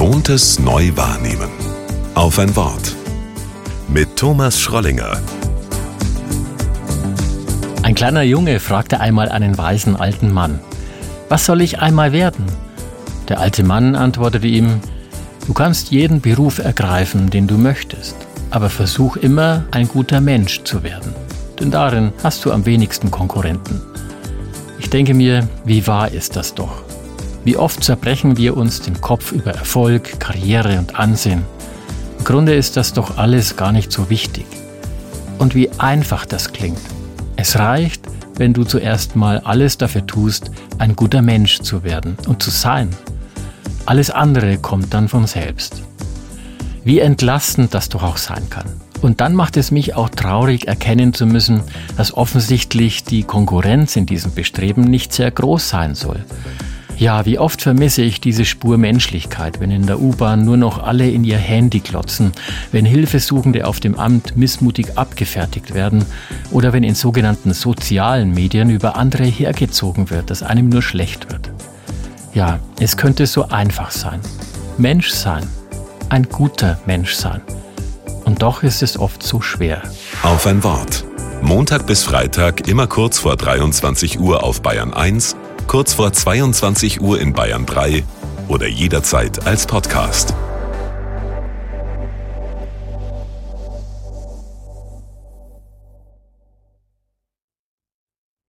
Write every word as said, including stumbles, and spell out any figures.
Gewohntes neu wahrnehmen. Auf ein Wort. Mit Thomas Schrollinger. Ein kleiner Junge fragte einmal einen weisen alten Mann: Was soll ich einmal werden? Der alte Mann antwortete ihm: Du kannst jeden Beruf ergreifen, den du möchtest, aber versuch immer, ein guter Mensch zu werden, denn darin hast du am wenigsten Konkurrenten. Ich denke mir, wie wahr ist das doch? Wie oft zerbrechen wir uns den Kopf über Erfolg, Karriere und Ansehen. Im Grunde ist das doch alles gar nicht so wichtig. Und wie einfach das klingt. Es reicht, wenn du zuerst mal alles dafür tust, ein guter Mensch zu werden und zu sein. Alles andere kommt dann von selbst. Wie entlastend das doch auch sein kann. Und dann macht es mich auch traurig, erkennen zu müssen, dass offensichtlich die Konkurrenz in diesem Bestreben nicht sehr groß sein soll. Ja, wie oft vermisse ich diese Spur Menschlichkeit, wenn in der U-Bahn nur noch alle in ihr Handy klotzen, wenn Hilfesuchende auf dem Amt missmutig abgefertigt werden oder wenn in sogenannten sozialen Medien über andere hergezogen wird, dass einem nur schlecht wird. Ja, es könnte so einfach sein. Mensch sein. Ein guter Mensch sein. Und doch ist es oft so schwer. Auf ein Wort. Montag bis Freitag immer kurz vor dreiundzwanzig Uhr auf Bayern eins, kurz vor zweiundzwanzig Uhr in Bayern drei oder jederzeit als Podcast.